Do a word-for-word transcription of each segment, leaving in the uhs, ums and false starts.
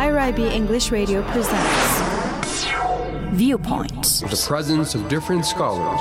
I R I B English Radio presents Viewpoint. The presence of different scholars.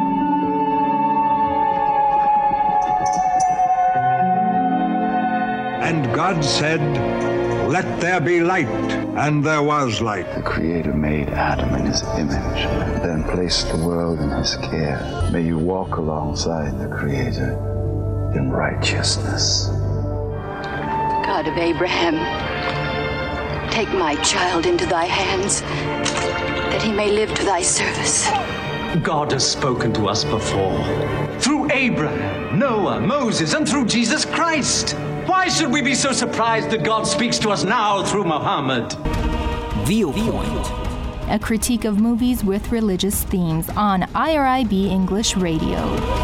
And God said, "Let there be light," and there was light. The Creator made Adam in his image, and then placed the world in his care. May you walk alongside the Creator in righteousness. God of Abraham, take my child into thy hands, that he may live to thy service. God has spoken to us before, through Abraham, Noah, Moses, and through Jesus Christ. Why should we be so surprised that God speaks to us now through Muhammad? Viewpoint, a critique of movies with religious themes on I R I B English Radio.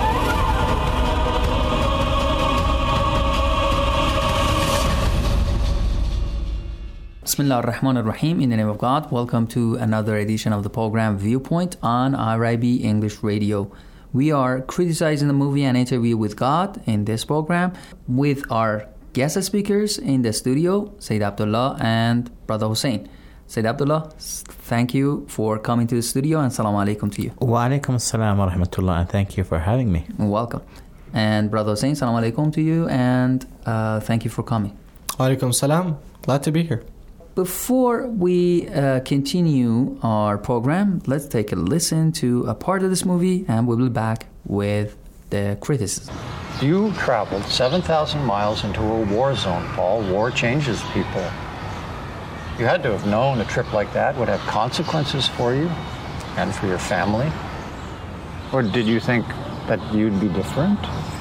Bismillah ar-Rahman ar-Rahim. In the name of God, welcome to another edition of the program Viewpoint on I R I B English Radio. We are criticizing the movie An Interview with God in this program with our guest speakers in the studio, Sayyid Abdullah and Brother Hussein. Sayyid Abdullah, thank you for coming to the studio, and Assalamu alaikum to you. Wa alaikum assalam wa rahmatullah, and thank you for having me. Welcome. And Brother Hussein, Assalamu alaikum to you, and uh, thank you for coming. Wa alaikum salam. Glad to be here. Before we uh, continue our program, let's take a listen to a part of this movie, and we'll be back with the criticism. You traveled seven thousand miles into a war zone, Paul. War changes people. You had to have known a trip like that would have consequences for you and for your family. Or did you think that you'd be different?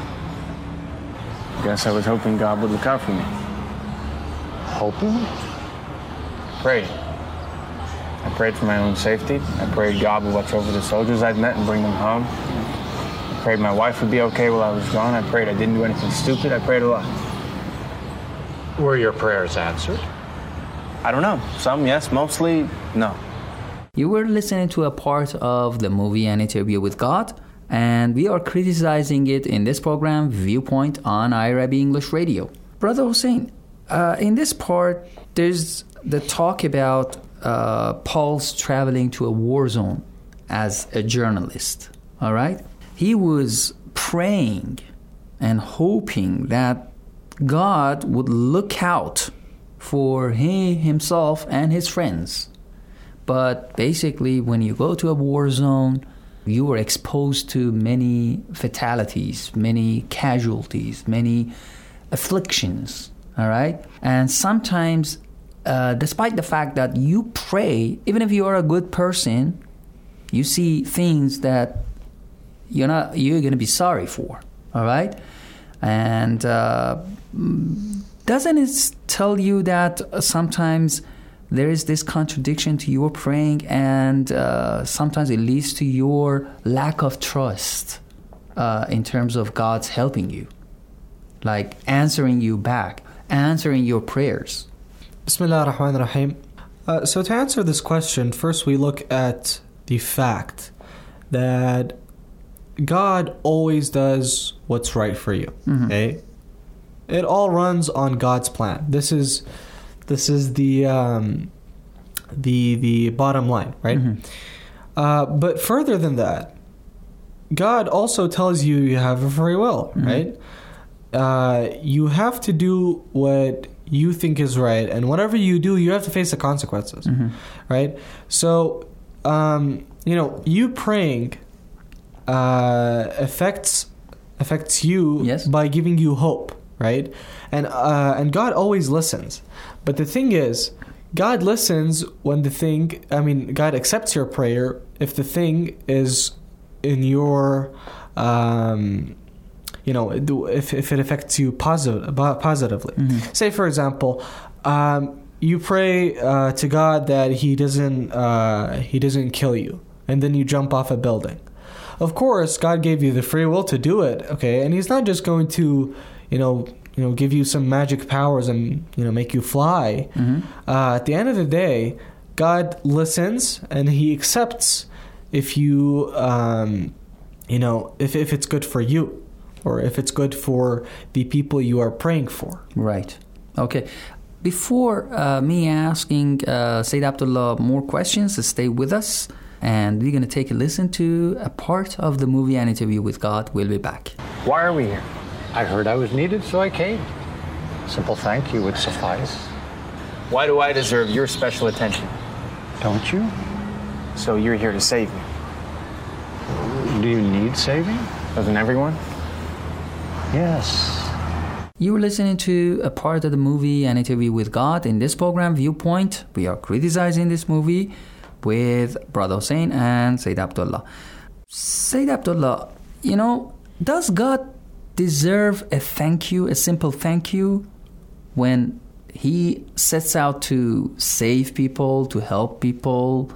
Guess I was hoping God would look out for me. Hoping? Prayed. I prayed for my own safety. I prayed God would watch over the soldiers I'd met and bring them home. I prayed my wife would be okay while I was gone. I prayed I didn't do anything stupid. I prayed a lot. Were your prayers answered? I don't know. Some yes, mostly no. You were listening to a part of the movie An Interview with God, and we are criticizing it in this program, Viewpoint on I R I B English Radio. Brother Hussein, uh, in this part, there's the talk about uh, Paul's traveling to a war zone as a journalist, all right? He was praying and hoping that God would look out for he himself and his friends. But basically, when you go to a war zone, you are exposed to many fatalities, many casualties, many afflictions, all right? And sometimes, uh, despite the fact that you pray, even if you are a good person, you see things that you're not, you're going to be sorry for, all right? And uh, doesn't it tell you that sometimes there is this contradiction to your praying, and uh, sometimes it leads to your lack of trust uh, in terms of God's helping you, like answering you back, answering your prayers? Bismillah ar-Rahman ar-Rahim. Uh, so to answer this question, first we look at the fact that God always does what's right for you. Mm-hmm. Okay? It all runs on God's plan. This is this is the um, the the bottom line, right? Mm-hmm. Uh, but further than that, God also tells you you have a free will, mm-hmm. right? Uh, you have to do what you think is right, and whatever you do, you have to face the consequences, mm-hmm. right? So, um, you know, you praying uh, affects affects you yes. by giving you hope, right? And uh, and God always listens. But the thing is, God listens when the thing, I mean, God accepts your prayer if the thing is in your, um, you know, if if it affects you positive, positively. Mm-hmm. Say, for example, um, you pray uh, to God that He doesn't uh, He doesn't kill you, and then you jump off a building. Of course, God gave you the free will to do it, okay? And He's not just going to, you know, you know, give you some magic powers and, you know, make you fly. Mm-hmm. Uh, at the end of the day, God listens and He accepts if you, um, you know, if if it's good for you, or if it's good for the people you are praying for. Right. Okay. before uh, me asking uh, Sayyid Abdullah more questions, stay with us. And we're going to take a listen to a part of the movie An Interview with God. We'll be back. Why are we here? I heard I was needed, so I came. Simple thank you would suffice. Why do I deserve your special attention? Don't you? So you're here to save me. Do you need saving? Doesn't everyone? Yes. You were listening to a part of the movie An Interview with God. In this program, Viewpoint, we are criticizing this movie with Brother Hussein and Sayyid Abdullah. Sayyid Abdullah, you know, does God deserve a thank you, a simple thank you, when he sets out to save people, to help people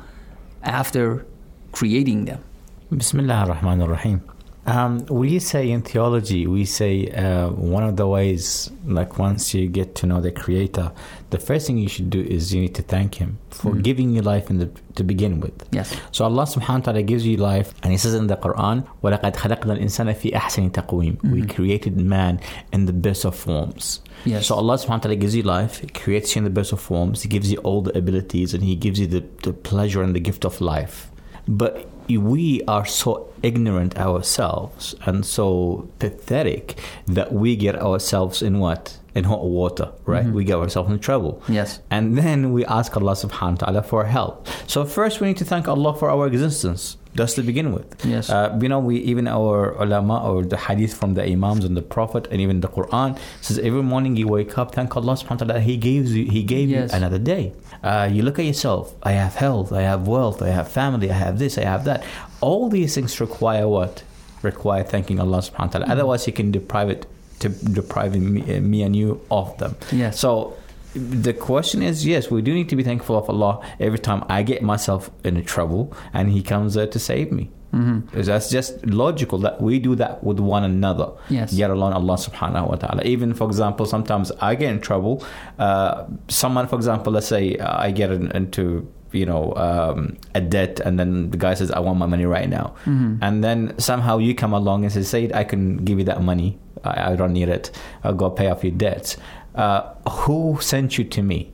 after creating them? Bismillah ar-Rahman ar-Rahim. Um, we say in theology, we say uh, one of the ways, like once you get to know the Creator, the first thing you should do is you need to thank Him for mm-hmm. giving you life in the, to begin with. Yes. So Allah subhanahu wa ta'ala gives you life, and He says in the Quran, وَلَقَدْ خَلَقْنَا الْإِنسَانَ فِي أَحْسَنِ تَقْوِيمٍ. Mm-hmm. We created man in the best of forms. Yes. So Allah subhanahu wa ta'ala gives you life, He creates you in the best of forms, He gives you all the abilities, and He gives you the, the pleasure and the gift of life. But we are so ignorant ourselves and so pathetic that we get ourselves in what? In hot water, right? Mm-hmm. We get ourselves in trouble. Yes. And then we ask Allah subhanahu wa ta'ala for help. So first we need to thank Allah for our existence. That's to begin with. Yes. Uh, you know, we even our ulama or the hadith from the imams and the Prophet and even the Quran says every morning you wake up, thank Allah subhanahu wa ta'ala, He gives you, He gave yes. you another day. Uh, you look at yourself, I have health, I have wealth, I have family, I have this, I have that. All these things require what? Require thanking Allah subhanahu wa ta'ala. Mm-hmm. Otherwise, He can deprive it, to deprive me, me and you of them. Yes. So the question is, yes, we do need to be thankful of Allah every time I get myself in trouble and He comes there to save me. Mm-hmm. That's just logical that we do that with one another. Yes. Yet alone Allah subhanahu wa ta'ala. Even, for example, sometimes I get in trouble. Uh, someone, for example, let's say uh, I get in, into you know um, a debt, and then the guy says, I want my money right now. Mm-hmm. And then somehow you come along and say, Sayyid, I can give you that money. I, I don't need it. I'll go pay off your debts. Uh, who sent you to me?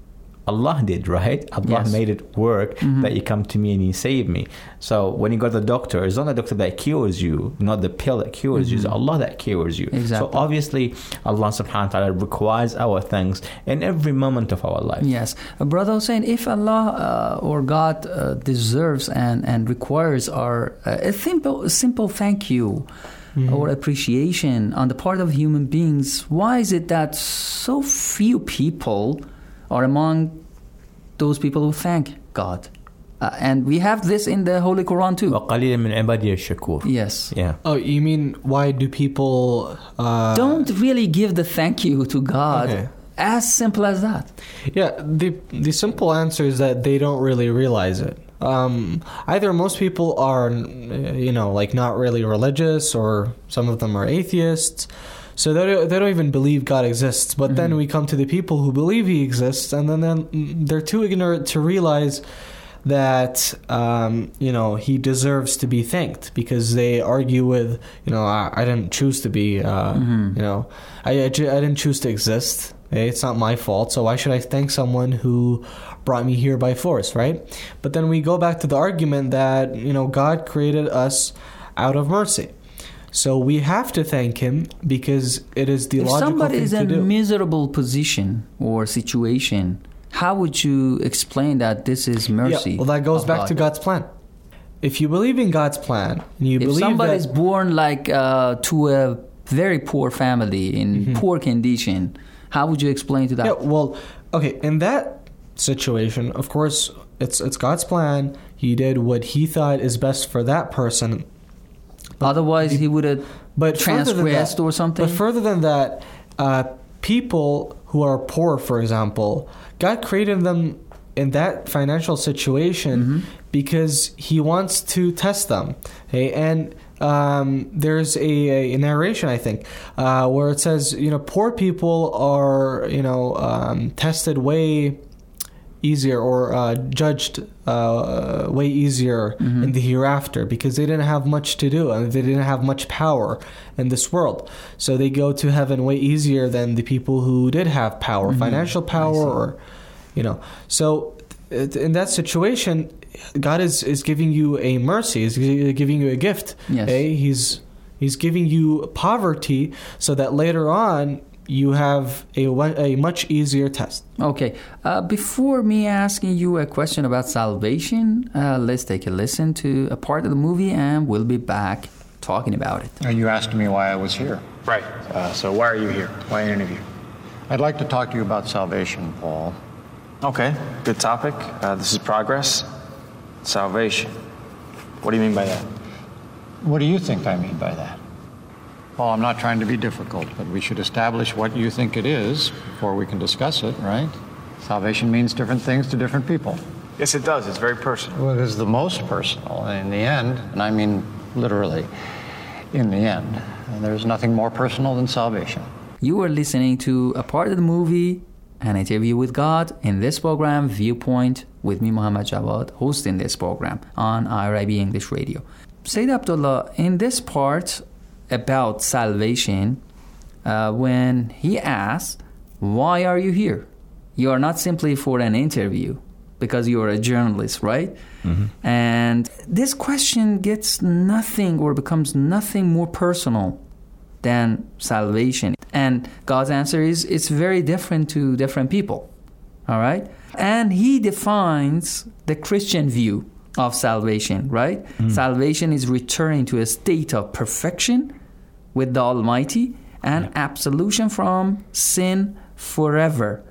Allah did, right? Allah yes. made it work mm-hmm. that you come to me and you save me. So when you go to the doctor, it's not the doctor that cures you, not the pill that cures mm-hmm. you, it's Allah that cures you. Exactly. So obviously Allah subhanahu wa ta'ala requires our thanks in every moment of our life. Yes. Uh, Brother Hussein, if Allah uh, or God uh, deserves and, and requires our uh, a simple, simple thank you mm-hmm. or appreciation on the part of human beings, why is it that so few people are among those people who thank God? Uh, and we have this in the Holy Quran too. وَقَلِيلًا مِنْ عِبَادِيَ الشَّكُورِ. Yes. Yeah. Oh, you mean why do people uh, don't really give the thank you to God? Okay. As simple as that. Yeah, the the simple answer is that they don't really realize it. Um, either most people are, you know, like not really religious, or some of them are atheists. So they don't, they don't even believe God exists. But mm-hmm. then we come to the people who believe He exists, and then, then they're too ignorant to realize that, um, you know, He deserves to be thanked, because they argue with, you know, I, I didn't choose to be, uh, mm-hmm. you know, I, I, I didn't choose to exist. It's not my fault. So why should I thank someone who brought me here by force, right? But then we go back to the argument that, you know, God created us out of mercy. So we have to thank Him because it is the if logical somebody thing is to in do. a miserable position or situation, how would you explain that this is mercy? Yeah, well, that goes back God? to God's plan. If you believe in God's plan, and you if believe somebody that is born like uh, to a very poor family in mm-hmm. poor condition, how would you explain to that? Yeah, well, okay, in that situation, of course, it's it's God's plan. He did what He thought is best for that person. But Otherwise, he would have but transgressed that, or something. But further than that, uh, people who are poor, for example, God created them in that financial situation mm-hmm. because He wants to test them. Okay? And um, there's a, a narration, I think, uh, where it says, you know, poor people are, you know, um, tested way easier or uh, judged uh, way easier mm-hmm. in the hereafter because they didn't have much to do and they didn't have much power in this world. So they go to heaven way easier than the people who did have power, mm-hmm. financial power, or, you know. So in that situation, God is, is giving you a mercy, is giving you a gift. Yes. Eh? He's He's giving you poverty so that later on you have a, a much easier test. Okay. Uh, before me asking you a question about salvation, uh, let's take a listen to a part of the movie and we'll be back talking about it. You asked me why I was here. Right. Uh, so why are you here? Why an interview? I'd like to talk to you about salvation, Paul. Okay. Good topic. Uh, this is progress. Salvation. What do you mean by that? What do you think I mean by that? Paul, I'm not trying to be difficult, but we should establish what you think it is before we can discuss it, right? Salvation means different things to different people. Yes, it does. It's very personal. Well, it is the most personal. In the end, and I mean literally, in the end, and there's nothing more personal than salvation. You are listening to a part of the movie, An Interview with God, in this program, Viewpoint, with me, Muhammad Jawad, hosting this program on I R I B English Radio. Sayyid Abdullah, in this part about salvation, uh, when he asked, why are you here? You are not simply for an interview because you are a journalist, right? Mm-hmm. And this question gets nothing or becomes nothing more personal than salvation. And God's answer is it's very different to different people, all right? And he defines the Christian view of salvation, right? Mm. Salvation is returning to a state of perfection with the Almighty and yeah. absolution from sin forever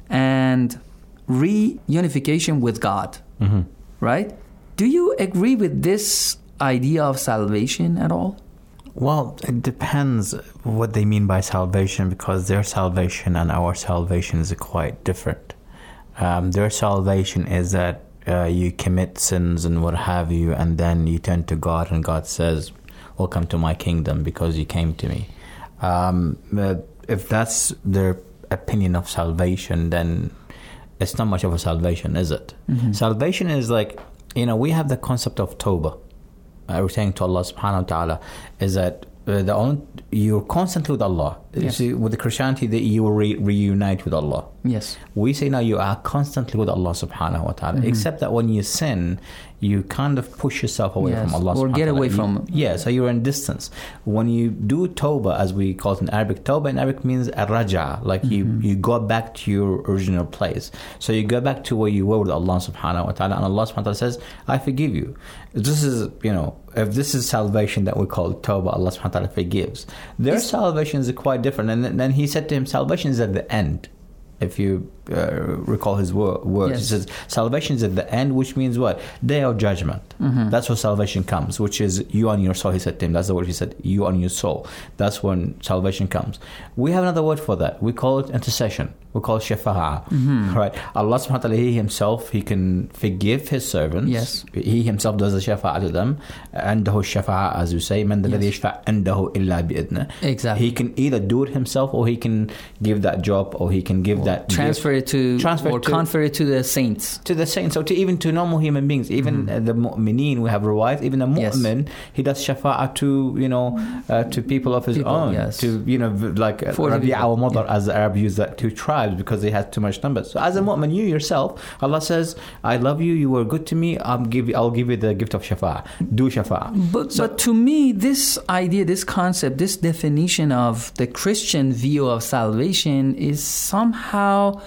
and reunification with God, mm-hmm. right? Do you agree with this idea of salvation at all? Well, it depends what they mean by salvation, because their salvation and our salvation is quite different. Um, their salvation is that uh, you commit sins and what have you, and then you turn to God and God says, welcome to my kingdom because you came to me. Um, if that's their opinion of salvation, then it's not much of a salvation, is it? Mm-hmm. Salvation is like, you know, we have the concept of tawbah. Uh, returning to Allah subhanahu wa ta'ala is that uh, the only, you're constantly with Allah. Yes. You see, with the Christianity, that you will re- reunite with Allah. Yes. We say now you are constantly with Allah subhanahu wa ta'ala, mm-hmm. except that when you sin, you kind of push yourself away yes. from Allah subhanahu or wa ta'ala. get away you, from... Yeah, so you're in distance. When you do tawbah, as we call it in Arabic, tawbah in Arabic means ar-raja, like mm-hmm. you, you go back to your original place. So you go back to where you were with Allah subhanahu wa ta'ala, and Allah subhanahu wa ta'ala says, I forgive you. This is, you know, if this is salvation that we call tawbah, Allah subhanahu wa ta'ala forgives. Their it's, salvation is quite different. And then he said to him, salvation is at the end. If you uh, recall his wor- words, yes. he says, salvation is at the end, which means what? Day of judgment. Mm-hmm. That's where salvation comes, which is you on your soul, he said to him. That's the word he said, you on your soul. That's when salvation comes. We have another word for that. We call it intercession. We call it shafa'ah. Mm-hmm. Right? Allah subhanahu wa ta'ala, He Himself, He can forgive His servants. Yes. He Himself does the shafa'ah to them. عَنْدَهُ الشَّفَاعَةِ, as you say. مَنْ الَّذِي يَشْفَعْ عِنْدَهُ إِلَّا بِإِذْنِهِ. Exactly. He can either do it himself, or he can give that job, or he can give or that... Transfer gift. it to... Transfer or to, confer it to the saints. To the saints, or to even to normal human beings. Even mm-hmm. the mu'mineen, we have revised. Even the mu'min, yes. he does shafa'ah to, you know, uh, to people of his people, own. Yes. To, you know, like Rabi'a wa Mudar, as the Arab use that, to tribes, because they had too much numbers. So as a mu'min, you yourself, Allah says, I love you, you were good to me, I'll give you, I'll give you the gift of shafa'ah. Do shafa'ah. But, so, but to me, this idea, this concept, this definition of the Christian view of salvation is somehow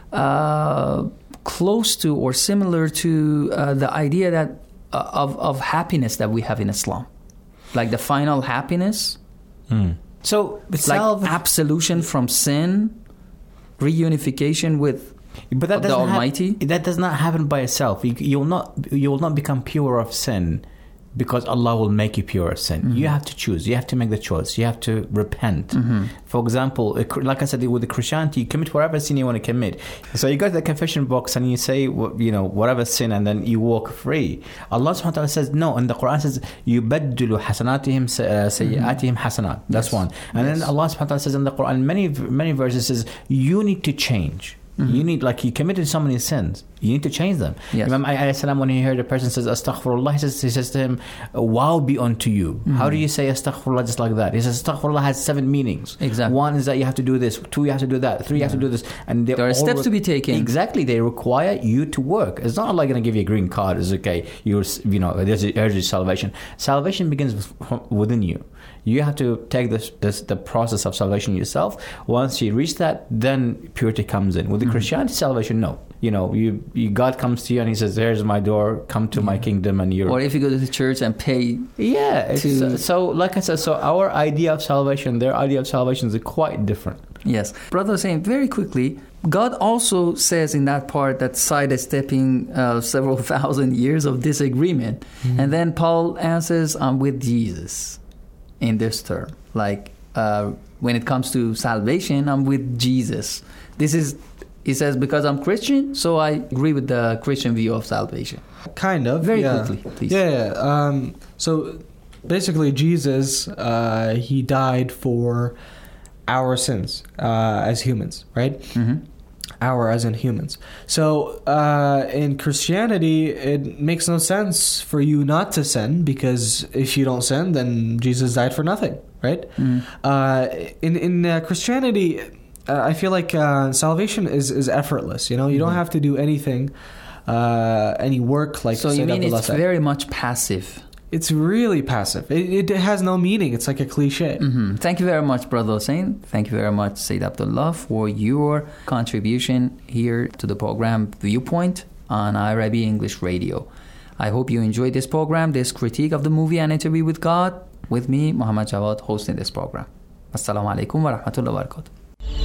uh, close to or similar to uh, the idea that uh, of, of happiness that we have in Islam. Like the final happiness. Mm. So, like salve- absolution from sin, reunification with but that the Almighty. Ha- that does not happen by itself. You, you will not. You will not become pure of sin, because Allah will make you pure of sin. Mm-hmm. You have to choose. You have to make the choice. You have to repent. Mm-hmm. For example, like I said, with the Christianity, you commit whatever sin you want to commit. So you go to the confession box and you say, you know, whatever sin, and then you walk free. Allah subhanahu wa ta'ala says, no, and the Quran says, يُبَدِّلُ حَسَنَاتِهِمْ سَيِّئَاتِهِمْ حَسَنَات. That's one. And yes. then Allah subhanahu wa ta'ala says in the Quran, many, many verses says, you need to change. Mm-hmm. You need, like you committed so many sins, You need to change them. Yes. Imam Ali alayhi salam, when he heard a person says astaghfirullah, he says, he says to him, wow be unto you. Mm-hmm. How do you say astaghfirullah just like that? He says astaghfirullah has seven meanings. Exactly. One is that you have to do this, two you have to do that, three you yeah. have to do this, and there are steps re- to be taken. Exactly, they require you to work. It's not like going to give you a green card. It's okay. You're, you know, there's urge salvation. Salvation begins with, within you. You have to take this, this the process of salvation yourself. Once you reach that, then purity comes in. With the mm-hmm. Christianity salvation, no. You know, you, you God comes to you and He says, "Here's my door. Come to yeah. my kingdom." And you're. Or if you go to the church and pay. Yeah. To... Uh, so, like I said, so our idea of salvation, their idea of salvation is quite different. Yes, brother, saying very quickly. God also says in that part that sidestepping uh, several thousand years of disagreement, mm-hmm. and then Paul answers, "I'm with Jesus." In this term, like uh, when it comes to salvation, I'm with Jesus. This is, he says, because I'm Christian, so I agree with the Christian view of salvation. Kind of, very yeah. quickly, please. Yeah, yeah. Um, so basically, Jesus, uh, he died for our sins uh, as humans, right? Mm-hmm. Our as in humans. So uh, in Christianity, it makes no sense for you not to sin, because if you don't sin, then Jesus died for nothing, right? Mm. Uh, in in uh, Christianity, uh, I feel like uh, salvation is, is effortless. You know, you mm-hmm. don't have to do anything, uh, any work. Like so, you mean it's said. very much passive. It's really passive. It, it has no meaning. It's like a cliche. Mm-hmm. Thank you very much, Brother Hussein. Thank you very much, Sayyid Abdullah, for your contribution here to the program Viewpoint on I R I B English Radio. I hope you enjoyed this program, this critique of the movie An Interview with God, with me, Muhammad Jawad, hosting this program. Assalamu alaikum wa rahmatullahi wa barakatuh.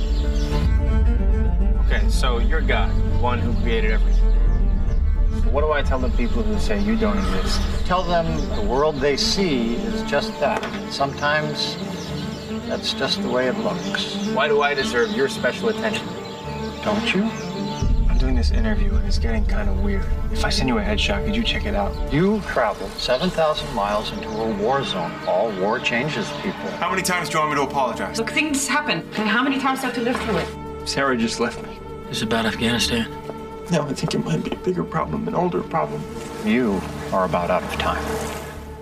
Okay, so you're God, the one who created everything. What do I tell the people who say you don't exist? Tell them the world they see is just that. Sometimes that's just the way it looks. Why do I deserve your special attention? Don't you? I'm doing this interview and it's getting kind of weird. If I send you a headshot, could you check it out? You traveled seven thousand miles into a war zone. All war changes people. How many times do you want me to apologize? Look, things happen. And how many times do I have to live through it? Sarah just left me. This is about Afghanistan. No, I think it might be a bigger problem, an older problem. You are about out of time.